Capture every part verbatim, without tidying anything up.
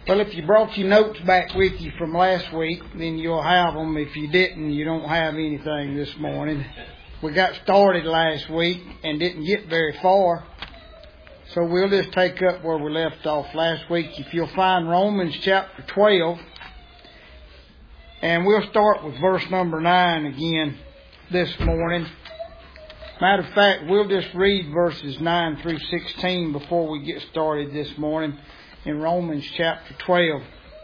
Well, if you brought your notes back with you from last week, then you'll have them. If you didn't, you don't have anything this morning. We got started last week and didn't get very far. So we'll just take up where we left off last week. If you'll find Romans chapter twelve, and we'll start with verse number nine again this morning. Matter of fact, we'll just read verses nine through sixteen before we get started this morning in Romans chapter twelve.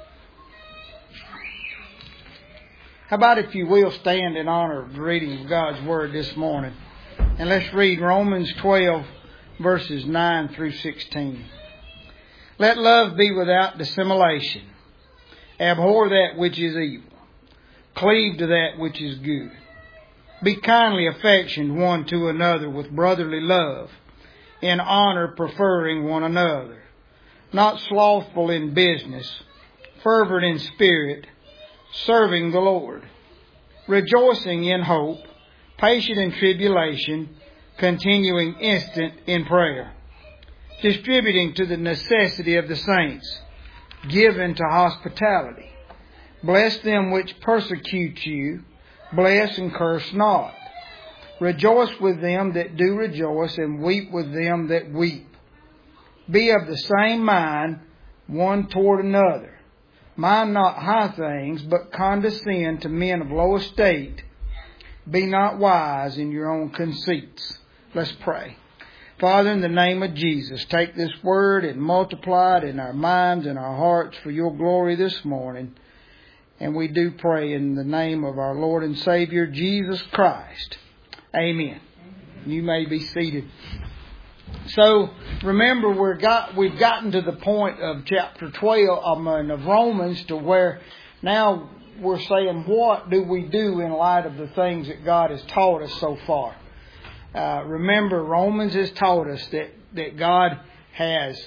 How about if you will stand in honor of the reading of God's Word this morning? And let's read Romans twelve, verses nine through sixteen. Let love be without dissimulation. Abhor that which is evil. Cleave to that which is good. Be kindly affectioned one to another with brotherly love, in honor preferring one another. Not slothful in business, fervent in spirit, serving the Lord. Rejoicing in hope, patient in tribulation, continuing instant in prayer. Distributing to the necessity of the saints, given to hospitality. Bless them which persecute you, bless and curse not. Rejoice with them that do rejoice, and weep with them that weep. Be of the same mind one toward another. Mind not high things, but condescend to men of low estate. Be not wise in your own conceits. Let's pray. Father, in the name of Jesus, take this word and multiply it in our minds and our hearts for your glory this morning. And we do pray in the name of our Lord and Savior, Jesus Christ. Amen. You may be seated. So, remember, we're got, we've gotten to the point of chapter twelve um, of Romans to where now we're saying, what do we do in light of the things that God has taught us so far? Uh, remember, Romans has taught us that, that God has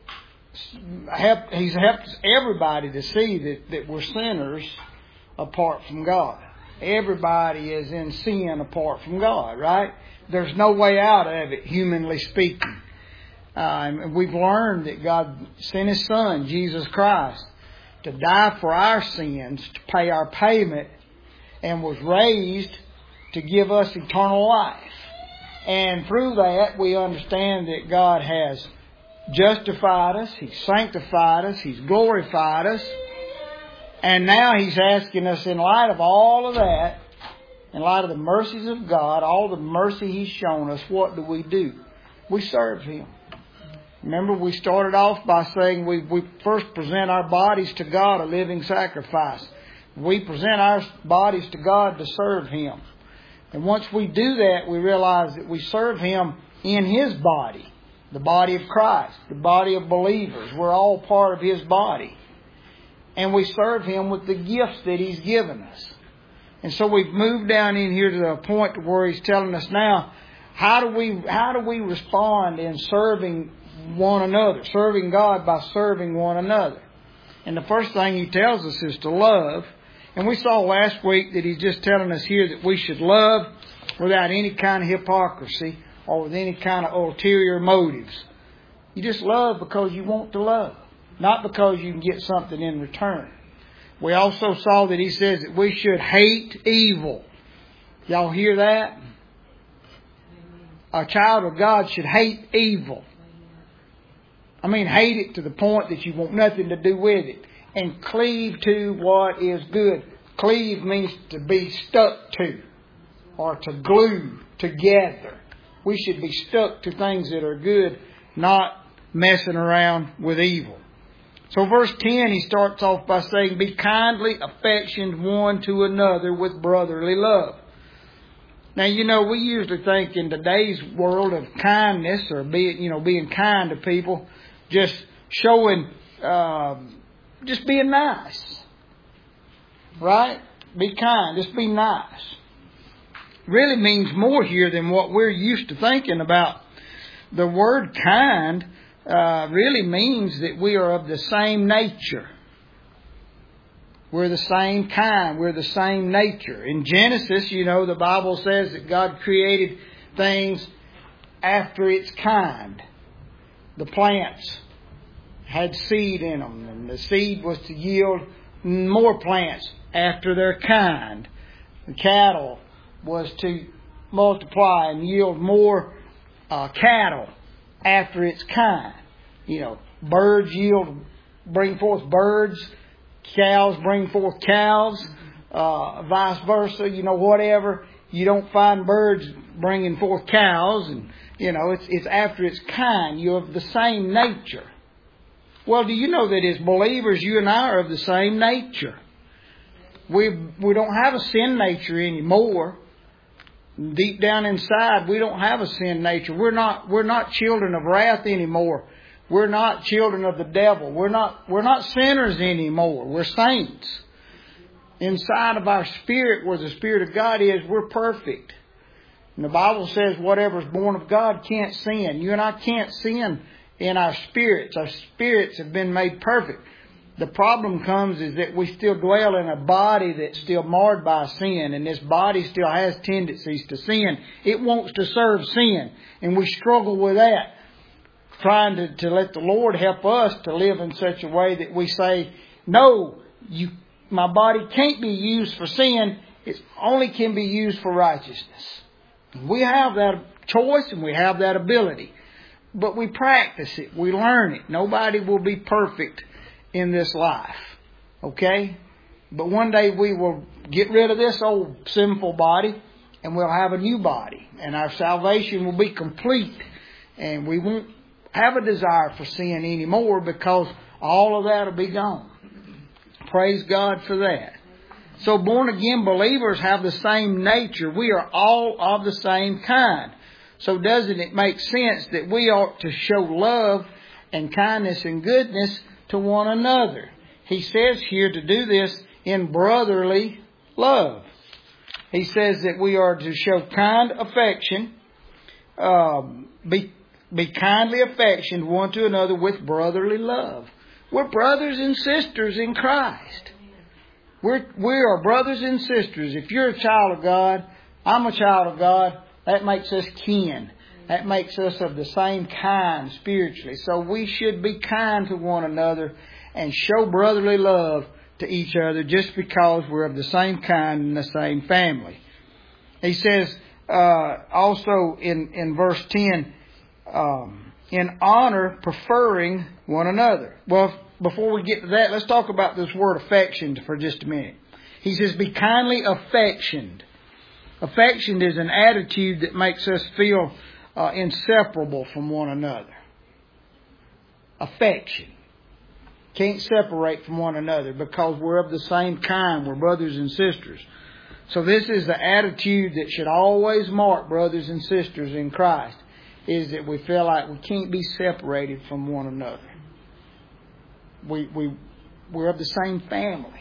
helped, He's helped everybody to see that, that we're sinners apart from God. Everybody is in sin apart from God, right? There's no way out of it, humanly speaking. Uh, and we've learned that God sent His Son, Jesus Christ, to die for our sins, to pay our payment, and was raised to give us eternal life. And through that, we understand that God has justified us, He's sanctified us, He's glorified us. And now He's asking us, in light of all of that, in light of the mercies of God, all the mercy He's shown us, what do we do? We serve Him. Remember, we started off by saying we, we first present our bodies to God, a living sacrifice. We present our bodies to God to serve Him. And once we do that, we realize that we serve Him in His body, the body of Christ, the body of believers. We're all part of His body. And we serve Him with the gifts that He's given us. And so we've moved down in here to the point where He's telling us now, how do we how do we respond in serving one another, serving God by serving one another? And the first thing He tells us is to love. And we saw last week that He's just telling us here that we should love without any kind of hypocrisy or with any kind of ulterior motives. You just love because you want to love, not because you can get something in return. We also saw that He says that we should hate evil. Y'all hear that? A child of God should hate evil. I mean, hate it to the point that you want nothing to do with it. And cleave to what is good. Cleave means to be stuck to or to glue together. We should be stuck to things that are good, not messing around with evil. So verse ten, he starts off by saying, be kindly affectioned one to another with brotherly love. Now, you know, we usually think in today's world of kindness or being, you know, being kind to people, just showing, uh, just being nice. Right? Be kind. Just be nice. Really means more here than what we're used to thinking about. The word kind Uh, really means that we are of the same nature. We're the same kind. We're the same nature. In Genesis, you know, the Bible says that God created things after its kind. The plants had seed in them, and and the seed was to yield more plants after their kind. The cattle was to multiply and yield more uh, cattle after its kind. You know, birds yield, bring forth birds, cows bring forth cows, uh, vice versa. You know, whatever. You don't find birds bringing forth cows, and you know it's it's after its kind. You're of the same nature. Well, do you know that as believers, you and I are of the same nature? We we don't have a sin nature anymore. Deep down inside, we don't have a sin nature. We're not we're not children of wrath anymore. We're not children of the devil. We're not we're not sinners anymore. We're saints. Inside of our spirit, where the Spirit of God is, we're perfect. And the Bible says whatever's born of God can't sin. You and I can't sin in our spirits. Our spirits have been made perfect. The problem comes is that we still dwell in a body that's still marred by sin, and this body still has tendencies to sin. It wants to serve sin, and we struggle with that, trying to, to let the Lord help us to live in such a way that we say, no, you, my body can't be used for sin. It only can be used for righteousness. We have that choice and we have that ability. But we practice it. We learn it. Nobody will be perfect in this life. Okay? But one day we will get rid of this old sinful body and we'll have a new body. And our salvation will be complete. And we won't have a desire for sin anymore because all of that will be gone. Praise God for that. So born again believers have the same nature. We are all of the same kind. So doesn't it make sense that we ought to show love and kindness and goodness to one another? He says here to do this in brotherly love. He says that we are to show kind affection, um, be, be kindly affectioned one to another with brotherly love. We're brothers and sisters in Christ. We're, we are brothers and sisters. If you're a child of God, I'm a child of God, that makes us kin. That makes us of the same kind spiritually. So we should be kind to one another and show brotherly love to each other just because we're of the same kind and the same family. He says uh, also in, in verse ten, um, in honor preferring one another. Well, before we get to that, let's talk about this word affection for just a minute. He says, be kindly affectioned. Affection is an attitude that makes us feel uh, inseparable from one another. Affection. Can't separate from one another because we're of the same kind. We're brothers and sisters. So this is the attitude that should always mark brothers and sisters in Christ, is that we feel like we can't be separated from one another. We, we, we're of the same family.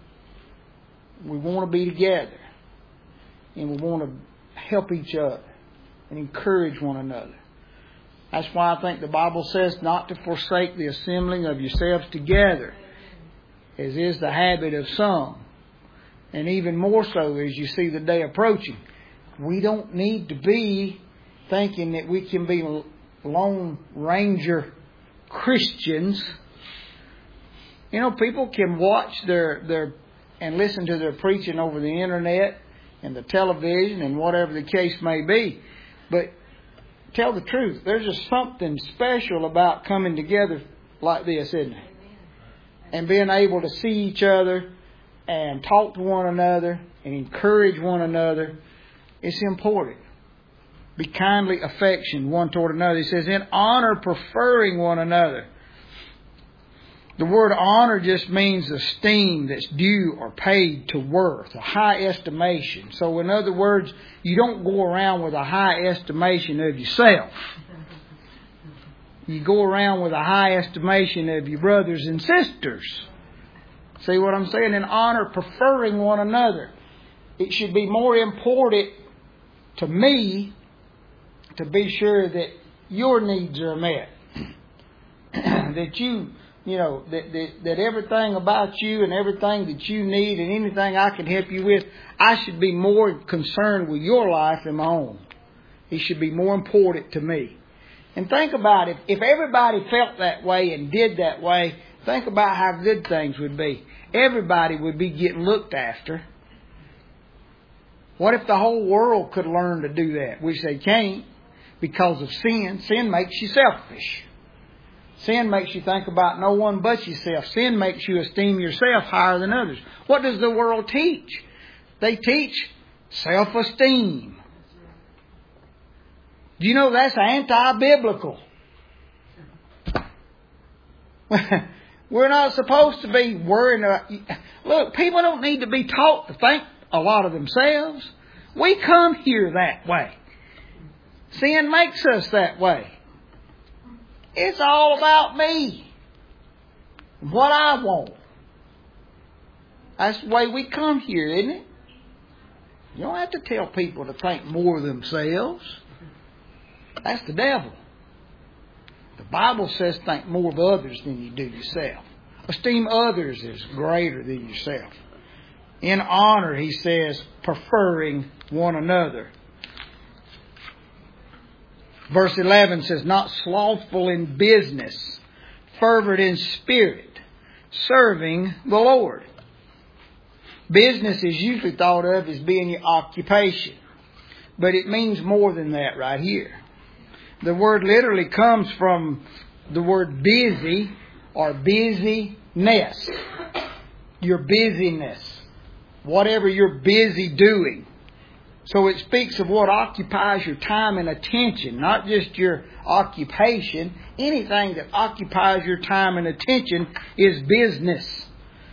We want to be together. And we want to help each other and encourage one another. That's why I think the Bible says not to forsake the assembling of yourselves together, as is the habit of some. And even more so as you see the day approaching. We don't need to be thinking that we can be Lone Ranger Christians. You know, people can watch their, their and listen to their preaching over the internet and the television and whatever the case may be. But tell the truth, there's just something special about coming together like this, isn't it? And being able to see each other and talk to one another and encourage one another. It's important. Be kindly affectioned one toward another. He says, in honor preferring one another. The word honor just means esteem that's due or paid to worth, a high estimation. So in other words, you don't go around with a high estimation of yourself. You go around with a high estimation of your brothers and sisters. See what I'm saying? In honor, preferring one another. It should be more important to me to be sure that your needs are met. that you... You know, that, that that everything about you and everything that you need and anything I can help you with, I should be more concerned with your life than my own. It should be more important to me. And think about it. If everybody felt that way and did that way, Think about how good things would be. Everybody would be getting looked after. What if the whole world could learn to do that? Which they can't because of sin. Sin makes you selfish. Sin makes you think about no one but yourself. Sin makes you esteem yourself higher than others. What does the world teach? They teach self-esteem. Do you know that's anti-biblical? We're not supposed to be worrying about... Look, people don't need to be taught to think a lot of themselves. We come here that way. Sin makes us that way. It's all about me. What I want. That's the way we come here, isn't it? You don't have to tell people to think more of themselves. That's the devil. The Bible says think more of others than you do yourself. Esteem others as greater than yourself. In honor, he says, preferring one another. Verse eleven says, not slothful in business, fervent in spirit, serving the Lord. Business is usually thought of as being your occupation. But it means more than that right here. The word literally comes from the word busy or busyness. Your busyness. Whatever you're busy doing. So it speaks of what occupies your time and attention, not just your occupation. Anything that occupies your time and attention is business.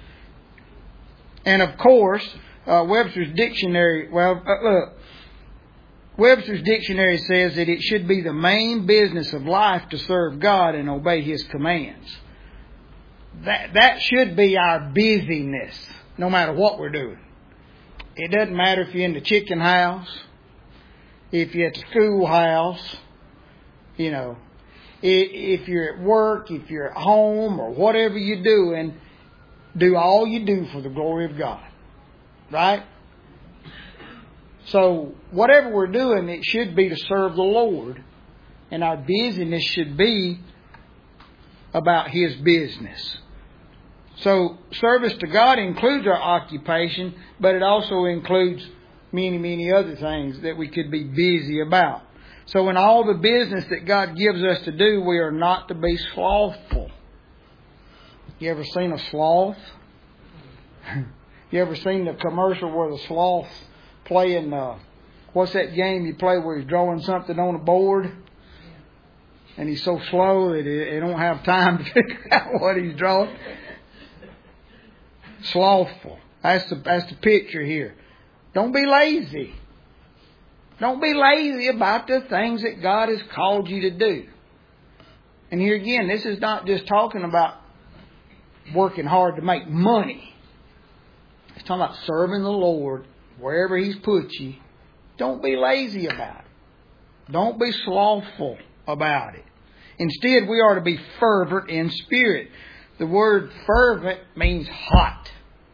And of course, uh, Webster's Dictionary, well, uh, look, Webster's Dictionary says that it should be the main business of life to serve God and obey His commands. That, that should be our busyness, no matter what we're doing. It doesn't matter if you're in the chicken house, if you're at the schoolhouse, you know, if you're at work, if you're at home, or whatever you're doing, do all you do for the glory of God. Right? So, whatever we're doing, it should be to serve the Lord. And our busyness should be about His business. So, service to God includes our occupation, but it also includes many, many other things that we could be busy about. So, in all the business that God gives us to do, we are not to be slothful. You ever seen a sloth? You ever seen the commercial where the sloth playing, uh, what's that game you play where he's drawing something on a board? And he's so slow that he, he don't have time to figure out what he's drawing. Slothful. That's the, that's the picture here. Don't be lazy. Don't be lazy about the things that God has called you to do. And here again, this is not just talking about working hard to make money. It's talking about serving the Lord wherever He's put you. Don't be lazy about it. Don't be slothful about it. Instead, we are to be fervent in spirit. The word fervent means hot.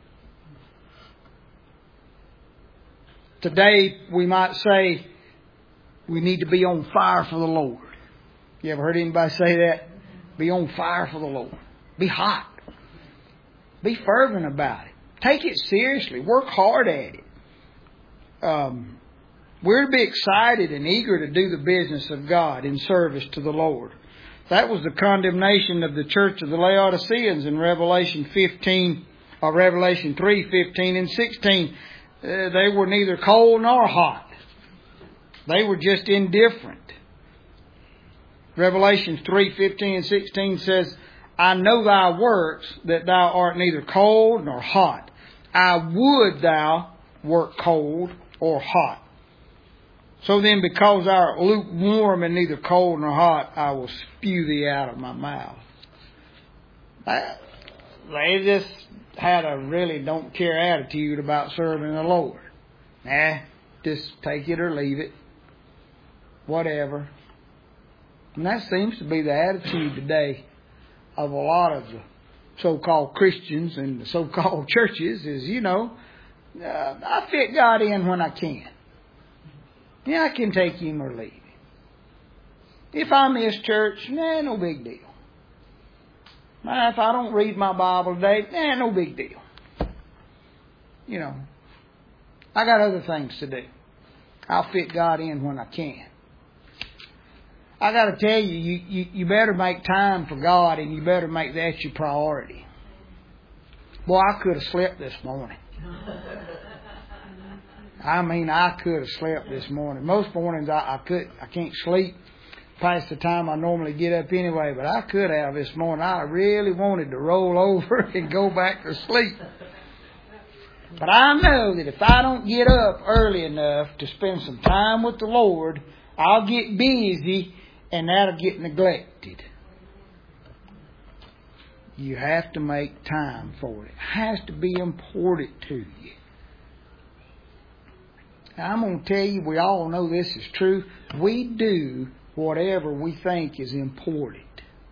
Today, we might say we need to be on fire for the Lord. You ever heard anybody say that? Be on fire for the Lord. Be hot. Be fervent about it. Take it seriously. Work hard at it. Um, we're to be excited and eager to do the business of God in service to the Lord. That was the condemnation of the church of the Laodiceans in Revelation fifteen, or Revelation three, fifteen and sixteen. Uh, they were neither cold nor hot. They were just indifferent. Revelation three, fifteen and sixteen says, I know thy works, that thou art neither cold nor hot. I would thou wert cold or hot. So then, because thou art lukewarm and neither cold nor hot, I will spew thee out of my mouth. They just had a really don't care attitude about serving the Lord. Nah, just take it or leave it. Whatever. And that seems to be the attitude today of a lot of the so-called Christians and the so-called churches is, you know, uh, I fit God in when I can. Yeah, I can take Him or leave Him. If I miss church, nah, no big deal. Now, if I don't read my Bible today, eh, no big deal. You know, I got other things to do. I'll fit God in when I can. I got to tell you, you, you, you better make time for God, and you better make that your priority. Boy, I could have slept this morning. I mean, I could have slept this morning. Most mornings I, I could, I can't sleep past the time I normally get up anyway, but I could have this morning. I really wanted to roll over and go back to sleep. But I know that if I don't get up early enough to spend some time with the Lord, I'll get busy and that'll get neglected. You have to make time for it. It has to be important to you. Now, I'm going to tell you, we all know this is true. We do whatever we think is important.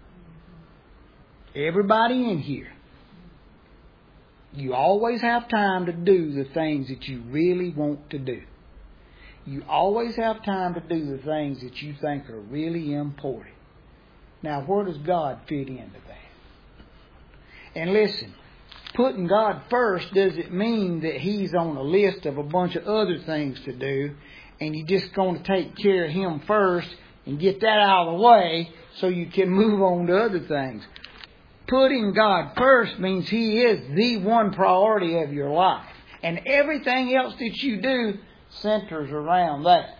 Everybody in here. You always have time to do the things that you really want to do. You always have time to do the things that you think are really important. Now, where does God fit into that? And listen, putting God first doesn't mean that He's on a list of a bunch of other things to do, and you're just going to take care of Him first and get that out of the way so you can move on to other things. Putting God first means He is the one priority of your life. And everything else that you do centers around that.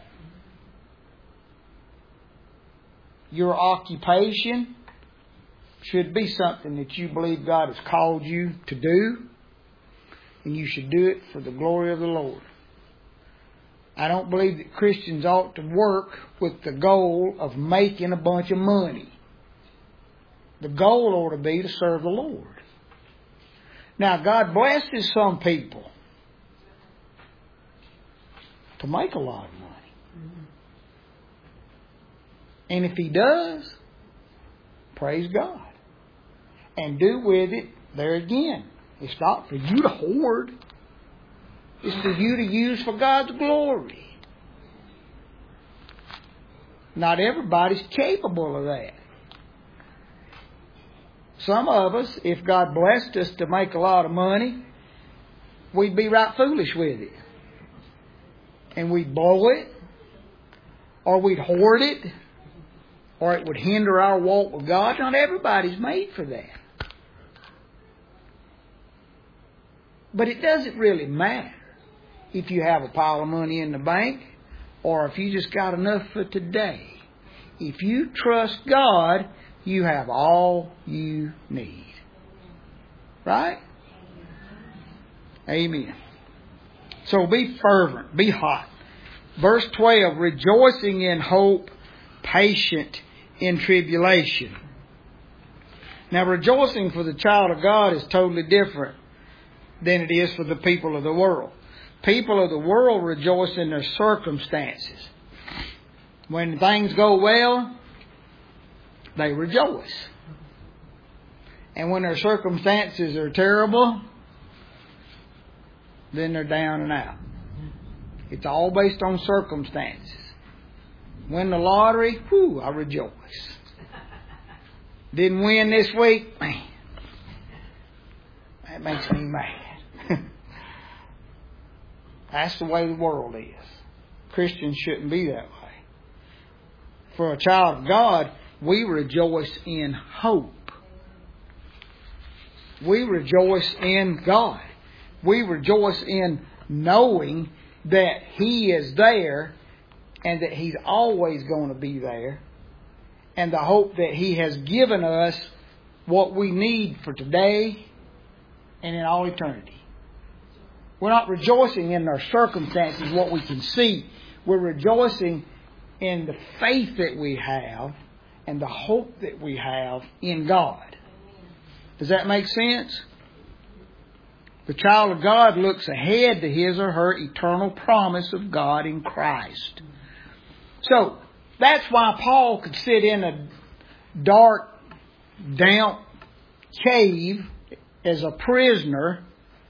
Your occupation should be something that you believe God has called you to do. And you should do it for the glory of the Lord. I don't believe that Christians ought to work with the goal of making a bunch of money. The goal ought to be to serve the Lord. Now, God blesses some people to make a lot of money. And if He does, praise God. And do with it, there again, it's not for you to hoard. It's for you to use for God's glory. Not everybody's capable of that. Some of us, if God blessed us to make a lot of money, we'd be right foolish with it. And we'd blow it, or we'd hoard it, or it would hinder our walk with God. Not everybody's made for that. But it doesn't really matter if you have a pile of money in the bank or if you just got enough for today. If you trust God, you have all you need. Right? Amen. So be fervent, be hot. Verse twelve, rejoicing in hope, patient in tribulation. Now, rejoicing for the child of God is totally different than it is for the people of the world. People of the world rejoice in their circumstances. When things go well, they rejoice. And when their circumstances are terrible, then they're down and out. It's all based on circumstances. Win the lottery, whew, I rejoice. Didn't win this week, man, that makes me mad. That's the way the world is. Christians shouldn't be that way. For a child of God, we rejoice in hope. We rejoice in God. We rejoice in knowing that He is there and that He's always going to be there. And the hope that He has given us what we need for today and in all eternity. We're not rejoicing in our circumstances, what we can see. We're rejoicing in the faith that we have and the hope that we have in God. Does that make sense? The child of God looks ahead to his or her eternal promise of God in Christ. So, that's why Paul could sit in a dark, damp cave as a prisoner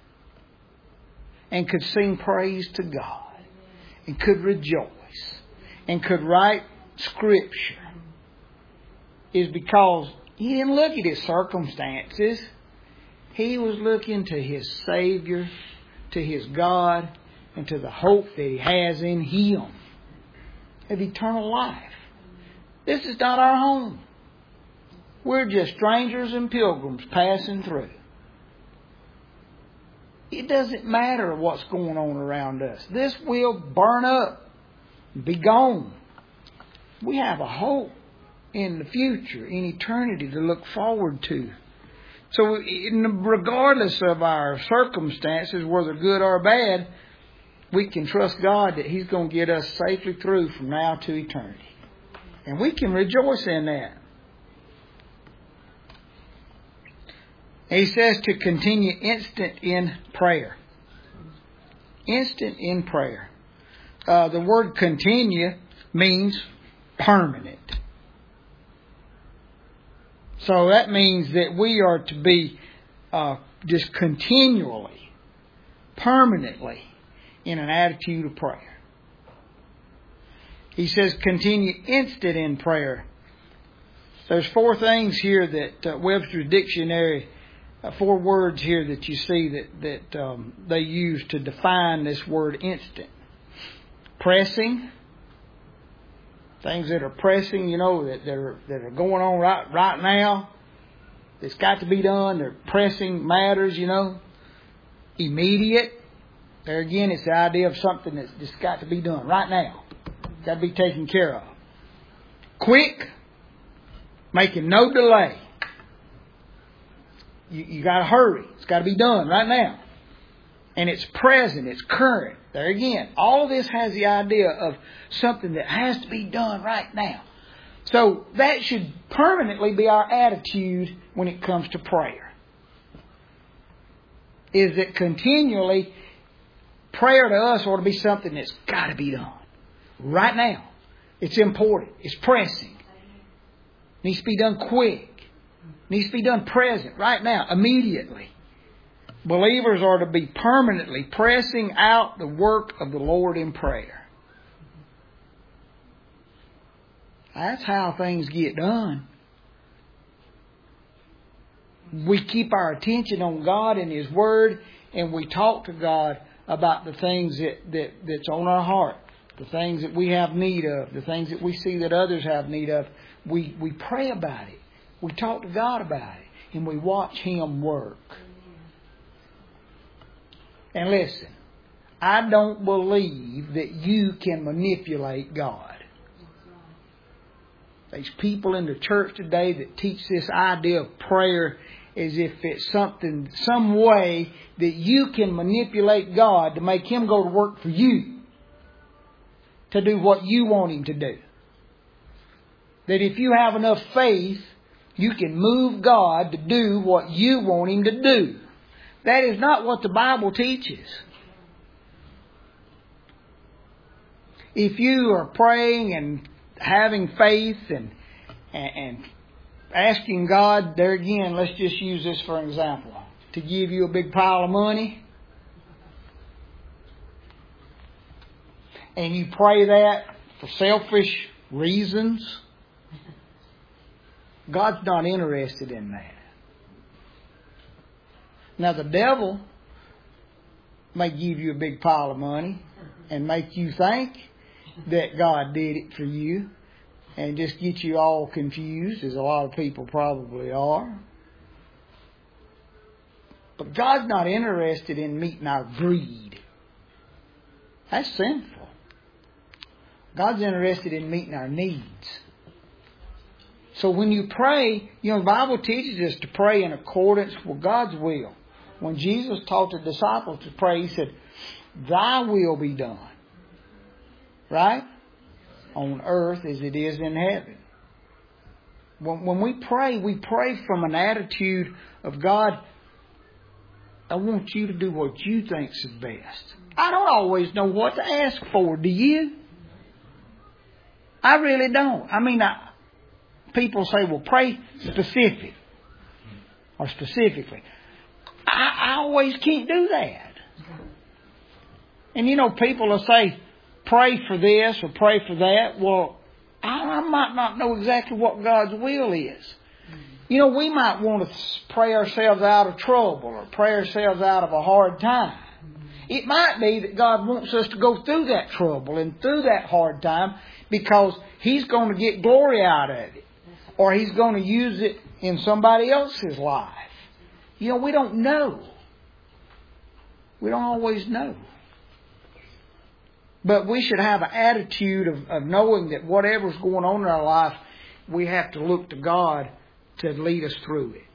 and could sing praise to God and could rejoice and could write Scripture, is because He didn't look at his circumstances. He was looking to his Savior, to his God, and to the hope that he has in Him of eternal life. This is not our home. We're just strangers and pilgrims passing through. It doesn't matter what's going on around us. This will burn up, be gone. We have a hope in the future, in eternity to look forward to. So regardless of our circumstances, whether good or bad, we can trust God that He's going to get us safely through from now to eternity. And we can rejoice in that. He says to continue instant in prayer. Instant in prayer. Uh, the word continue means permanent. So that means that we are to be uh, just continually, permanently in an attitude of prayer. He says continue instant in prayer. There's four things here that uh, Webster's Dictionary, uh, four words here that you see that, that um, they use to define this word instant. Pressing. Things that are pressing, you know, that, that, are, that are going on right, right now. It's got to be done. They're pressing matters, you know. Immediate. There again, it's the idea of something that's just got to be done right now. Got to be taken care of. Quick. Making no delay. You, you got to hurry. It's got to be done right now. And it's present. It's current. There again, all of this has the idea of something that has to be done right now. So that should permanently be our attitude when it comes to prayer. Is that continually, prayer to us ought to be something that's got to be done. Right now. It's important. It's pressing. Needs to be done quick. Needs to be done present, right now, immediately. Believers are to be permanently pressing out the work of the Lord in prayer. That's how things get done. We keep our attention on God and His Word, and we talk to God about the things that, that, that's on our heart, the things that we have need of, the things that we see that others have need of. We, we pray about it. We talk to God about it, and we watch Him work. And listen, I don't believe that you can manipulate God. There's people in the church today that teach this idea of prayer as if it's something, some way that you can manipulate God to make Him go to work for you, to do what you want Him to do. That if you have enough faith, you can move God to do what you want Him to do. That is not what the Bible teaches. If you are praying and having faith and, and, and asking God, there again, let's just use this for an example, to give you a big pile of money, and you pray that for selfish reasons, God's not interested in that. Now the devil may give you a big pile of money and make you think that God did it for you and just get you all confused, as a lot of people probably are. But God's not interested in meeting our greed. That's sinful. God's interested in meeting our needs. So when you pray, you know, the Bible teaches us to pray in accordance with God's will. When Jesus taught the disciples to pray, He said, Thy will be done. Right? On earth as it is in heaven. When, when we pray, we pray from an attitude of God, I want you to do what you think is best. I don't always know what to ask for, do you? I really don't. I mean, I, people say, well, pray specific or specifically. I, I always can't do that. And you know, people will say, pray for this or pray for that. Well, I, I might not know exactly what God's will is. You know, we might want to pray ourselves out of trouble or pray ourselves out of a hard time. It might be that God wants us to go through that trouble and through that hard time because He's going to get glory out of it. Or He's going to use it in somebody else's life. You know, we don't know. We don't always know. But we should have an attitude of, of knowing that whatever's going on in our life, we have to look to God to lead us through it.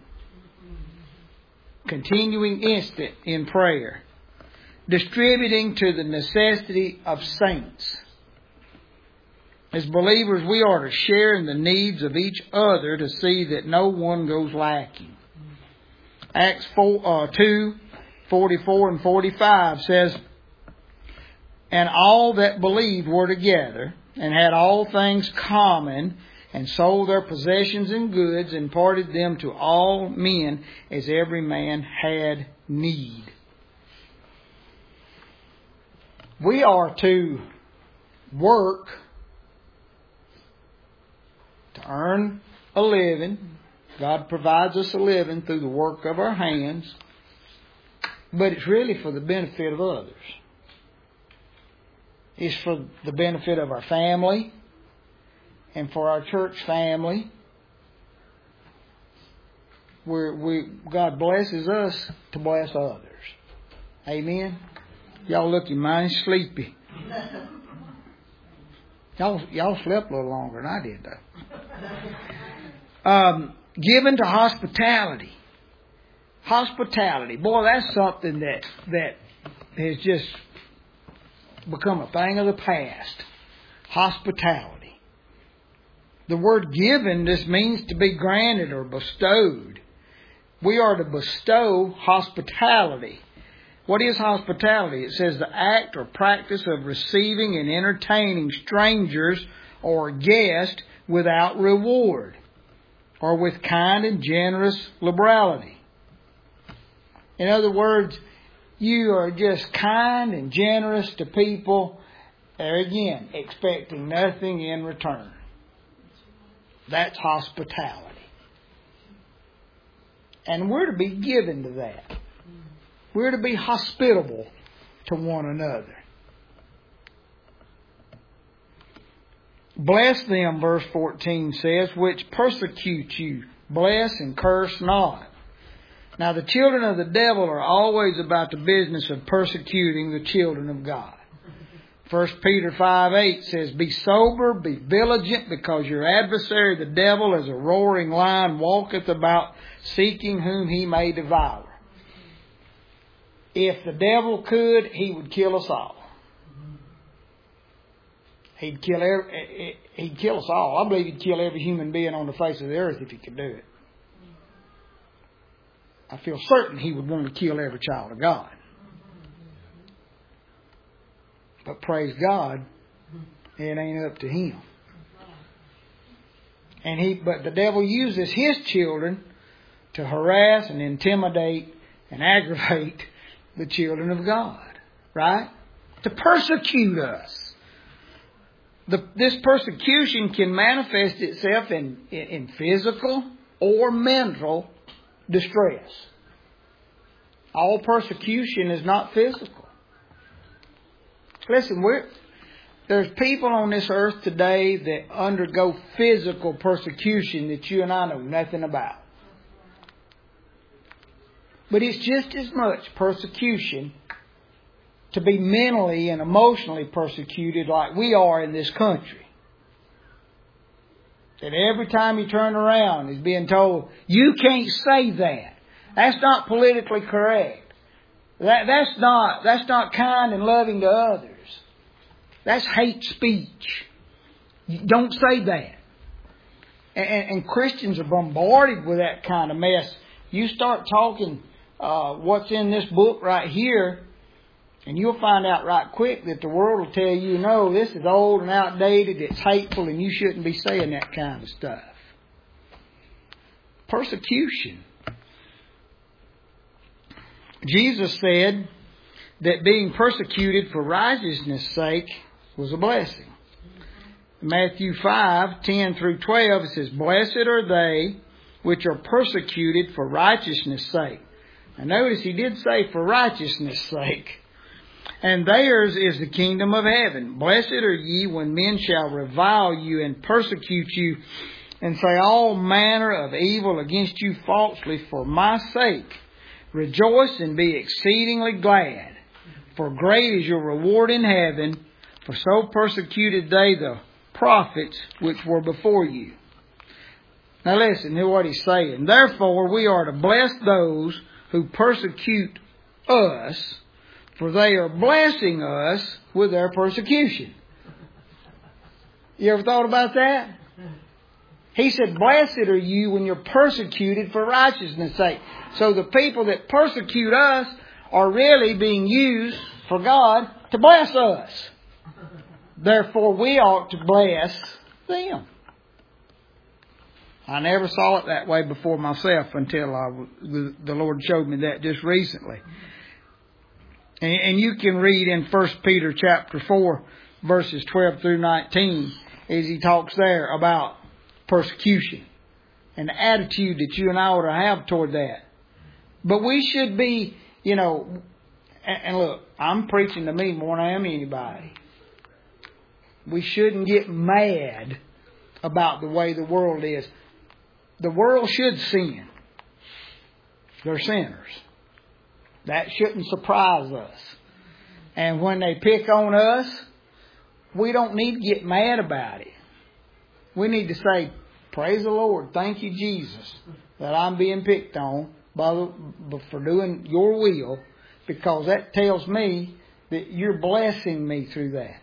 Continuing instant in prayer. Distributing to the necessity of saints. As believers, we are to share in the needs of each other to see that no one goes lacking. Acts four, uh, two, forty-four and forty-five says, and all that believed were together and had all things common and sold their possessions and goods and parted them to all men as every man had need. We are to work to earn a living. God provides us a living through the work of our hands. But it's really for the benefit of others. It's for the benefit of our family and for our church family. Where we God blesses us to bless others. Amen. Y'all looking mighty sleepy. Y'all, y'all slept a little longer than I did, though. Um, given to hospitality. Hospitality. Boy, that's something that that has just become a thing of the past. Hospitality. The word given just means to be granted or bestowed. We are to bestow hospitality. What is hospitality? It says the act or practice of receiving and entertaining strangers or guests without reward or with kind and generous liberality. In other words, you are just kind and generous to people, there again, expecting nothing in return. That's hospitality. And we're to be given to that. We're to be hospitable to one another. Bless them, verse fourteen says, which persecute you. Bless and curse not. Now the children of the devil are always about the business of persecuting the children of God. First Peter five eight says, be sober, be vigilant, because your adversary the devil as a roaring lion walketh about, seeking whom he may devour. If the devil could, he would kill us all. He'd kill every, he'd kill us all. I believe he'd kill every human being on the face of the earth if he could do it. I feel certain he would want to kill every child of God. But praise God, it ain't up to him. And he, but the devil uses his children to harass and intimidate and aggravate the children of God, right? To persecute us. The, this persecution can manifest itself in, in, in physical or mental distress. All persecution is not physical. Listen, we're, there's people on this earth today that undergo physical persecution that you and I know nothing about. But it's just as much persecution to be mentally and emotionally persecuted like we are in this country. That every time you turn around is being told, you can't say that. That's not politically correct. That, that's not, that's not kind and loving to others. That's hate speech. You don't say that. And, and Christians are bombarded with that kind of mess. You start talking uh, what's in this book right here, and you'll find out right quick that the world will tell you, no, this is old and outdated, it's hateful, and you shouldn't be saying that kind of stuff. Persecution. Jesus said that being persecuted for righteousness' sake was a blessing. Matthew five, ten through twelve, it says, blessed are they which are persecuted for righteousness' sake. And notice he did say for righteousness' sake. And theirs is the kingdom of heaven. Blessed are ye when men shall revile you and persecute you and say all manner of evil against you falsely for my sake. Rejoice and be exceedingly glad, for great is your reward in heaven, for so persecuted they the prophets which were before you. Now listen to what he's saying. Therefore we are to bless those who persecute us, for they are blessing us with their persecution. You ever thought about that? He said, blessed are you when you're persecuted for righteousness' sake. So the people that persecute us are really being used for God to bless us. Therefore, we ought to bless them. I never saw it that way before myself until I, the Lord showed me that just recently. And, and you can read in First Peter chapter four, verses twelve through nineteen, as he talks there about persecution and the attitude that you and I ought to have toward that. But we should be, you know, and, and look, I'm preaching to me more than I am anybody. We shouldn't get mad about the way the world is. The world should sin. They're sinners. That shouldn't surprise us. And when they pick on us, we don't need to get mad about it. We need to say, praise the Lord, thank you, Jesus, that I'm being picked on by the, for doing your will, because that tells me that you're blessing me through that.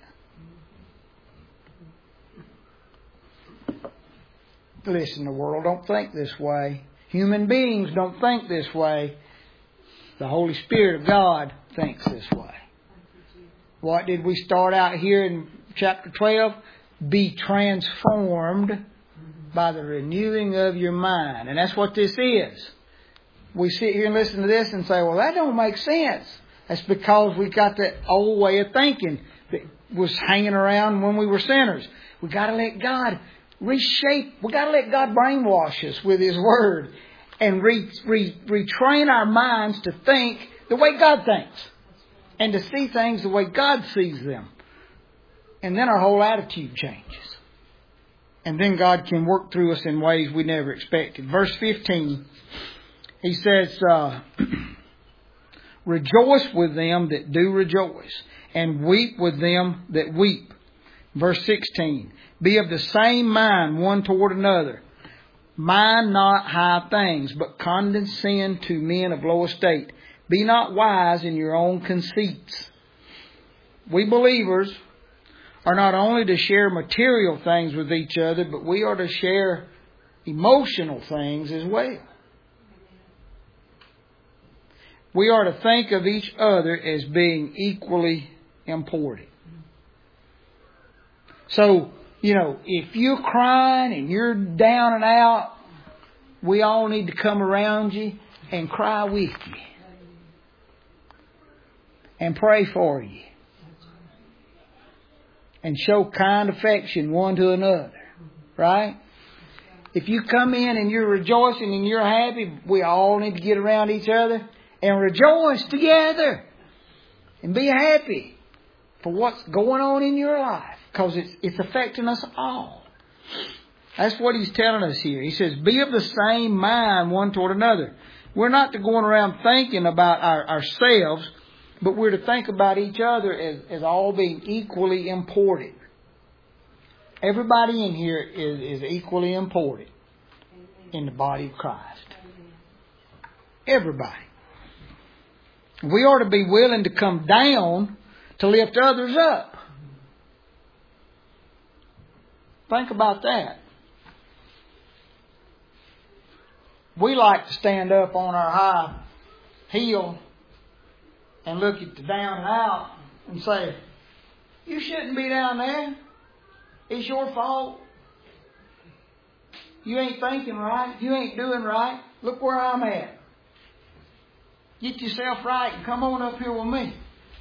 Listen, the world don't think this way. Human beings don't think this way. The Holy Spirit of God thinks this way. What did we start out here in chapter twelve? Be transformed by the renewing of your mind. And that's what this is. We sit here and listen to this and say, well, that don't make sense. That's because we got that old way of thinking that was hanging around when we were sinners. We got to let God reshape. We got to let God brainwash us with His Word and re, re, retrain our minds to think the way God thinks and to see things the way God sees them. And then our whole attitude changes. And then God can work through us in ways we never expected. Verse fifteen, he says, uh, rejoice with them that do rejoice, and weep with them that weep. Verse sixteen, be of the same mind one toward another. Mind not high things, but condescend to men of low estate. Be not wise in your own conceits. We believers are not only to share material things with each other, but we are to share emotional things as well. We are to think of each other as being equally important. So, you know, if you're crying and you're down and out, we all need to come around you and cry with you. And pray for you. And show kind affection one to another. Right? If you come in and you're rejoicing and you're happy, we all need to get around each other and rejoice together. And be happy for what's going on in your life. Because it's, it's affecting us all. That's what he's telling us here. He says, be of the same mind one toward another. We're not to going around thinking about our, ourselves, but we're to think about each other as, as all being equally important. Everybody in here is, is equally important in the body of Christ. Everybody. We ought to be willing to come down to lift others up. Think about that. We like to stand up on our high heel and look at the down and out and say, you shouldn't be down there. It's your fault. You ain't thinking right. You ain't doing right. Look where I'm at. Get yourself right and come on up here with me.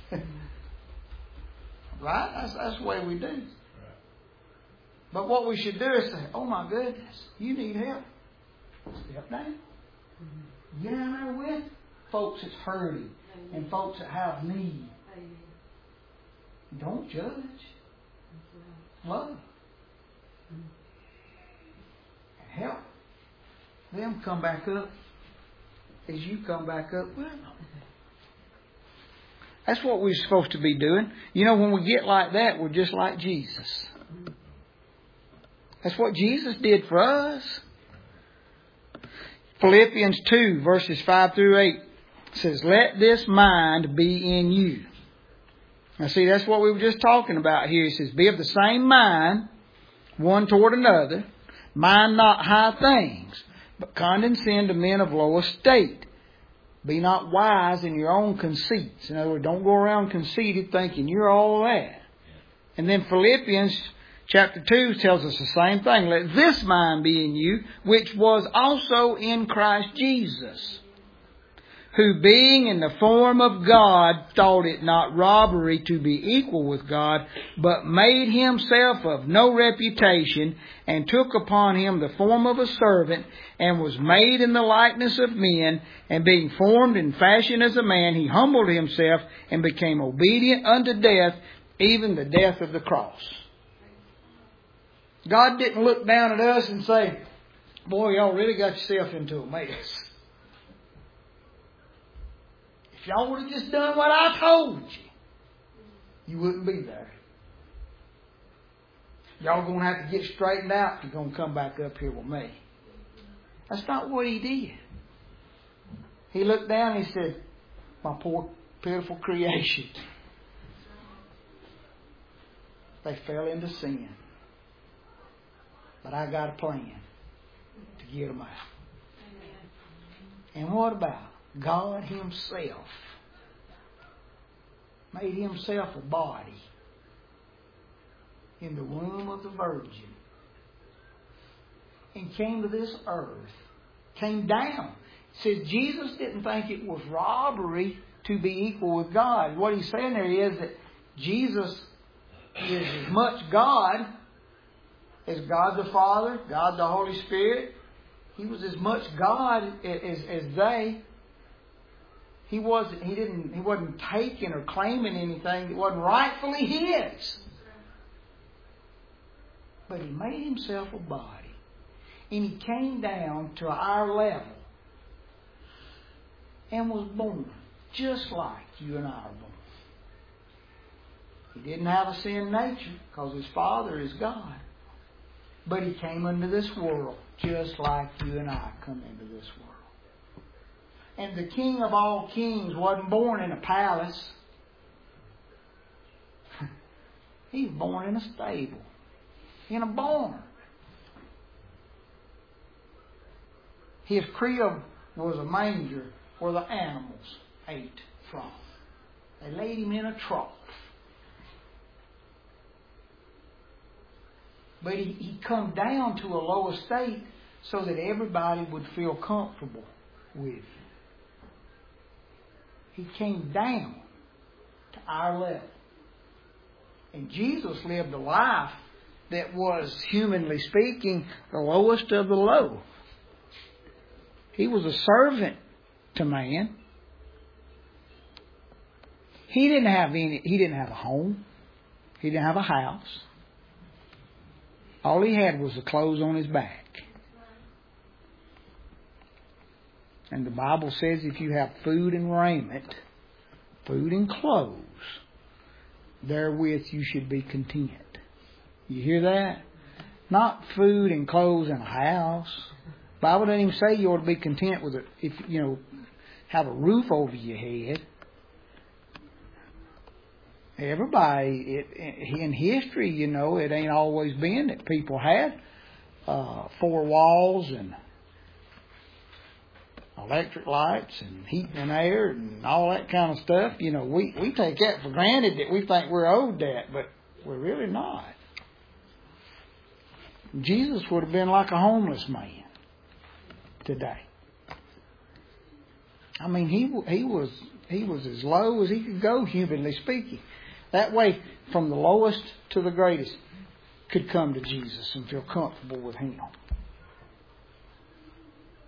Right? That's, that's the way we do. But what we should do is say, oh my goodness, you need help. Step down. Get down there with folks that's hurting and folks that have need. Don't judge. Love. And help them come back up as you come back up with them. That's what we're supposed to be doing. You know, when we get like that, we're just like Jesus. That's what Jesus did for us. Philippians two, verses five through eight says, let this mind be in you. Now see, that's what we were just talking about here. It says, be of the same mind, one toward another. Mind not high things, but condescend to men of low estate. Be not wise in your own conceits. In other words, don't go around conceited thinking you're all that. And then Philippians chapter two tells us the same thing. Let this mind be in you, which was also in Christ Jesus, who being in the form of God thought it not robbery to be equal with God, but made himself of no reputation, and took upon him the form of a servant, and was made in the likeness of men, and being formed in fashion as a man, he humbled himself and became obedient unto death, even the death of the cross. God didn't look down at us and say, boy, y'all really got yourself into a mess. If y'all would have just done what I told you, you wouldn't be there. Y'all going to have to get straightened out if you're going to come back up here with me. That's not what he did. He looked down and he said, my poor, pitiful creation. They fell into sin. But I got a plan to get them out. And what about God himself? Made himself a body in the womb of the Virgin. And came to this earth. Came down. Says Jesus didn't think it was robbery to be equal with God. What he's saying there is that Jesus is as much God as God the Father, God the Holy Spirit. He was as much God as, as they. He wasn't. He didn't. He wasn't taking or claiming anything that wasn't rightfully his. But he made himself a body, and he came down to our level and was born just like you and I are born. He didn't have a sin nature because his Father is God. But he came into this world just like you and I come into this world. And the King of all kings wasn't born in a palace. He was born in a stable, in a barn. His crib was a manger where the animals ate from. They laid him in a trough. But he, he come down to a low estate so that everybody would feel comfortable with him. He came down to our level. And Jesus lived a life that was, humanly speaking, the lowest of the low. He was a servant to man. He didn't have any, he didn't have a home. He didn't have a house. All he had was the clothes on his back. And the Bible says if you have food and raiment, food and clothes, therewith you should be content. You hear that? Not food and clothes and a house. The Bible doesn't even say you ought to be content with it if, you know, have a roof over your head. Everybody, it, in history, you know, it ain't always been that people had uh, four walls and electric lights and heat and air and all that kind of stuff. You know, we, we take that for granted that we think we're owed that, but we're really not. Jesus would have been like a homeless man today. I mean, he he was he was as low as he could go, humanly speaking. That way, from the lowest to the greatest, could come to Jesus and feel comfortable with him.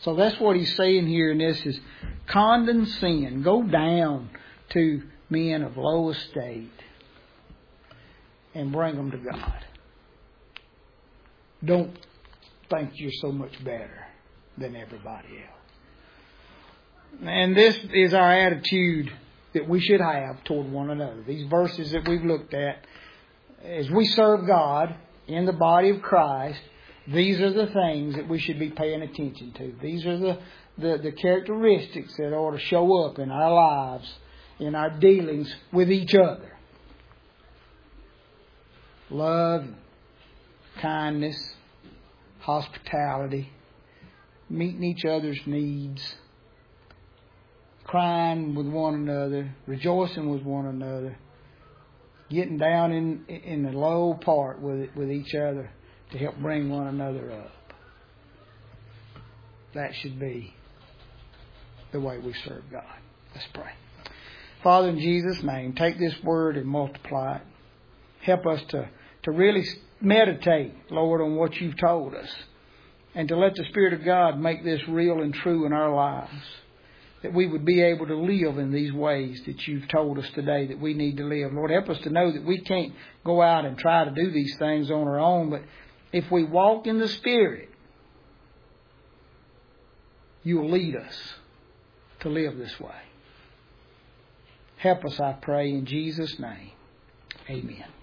So that's what he's saying here in this is condescend. Go down to men of low estate and bring them to God. Don't think you're so much better than everybody else. And this is our attitude that we should have toward one another. These verses that we've looked at, as we serve God in the body of Christ, these are the things that we should be paying attention to. These are the, the, the characteristics that ought to show up in our lives, in our dealings with each other. Love, kindness, hospitality, meeting each other's needs, crying with one another, rejoicing with one another, getting down in in the low part with with each other to help bring one another up. That should be the way we serve God. Let's pray. Father, in Jesus' name, take this word and multiply it. Help us to, to really meditate, Lord, on what you've told us. And to let the Spirit of God make this real and true in our lives. That we would be able to live in these ways that you've told us today that we need to live. Lord, help us to know that we can't go out and try to do these things on our own. But if we walk in the Spirit, you will lead us to live this way. Help us, I pray, in Jesus' name. Amen.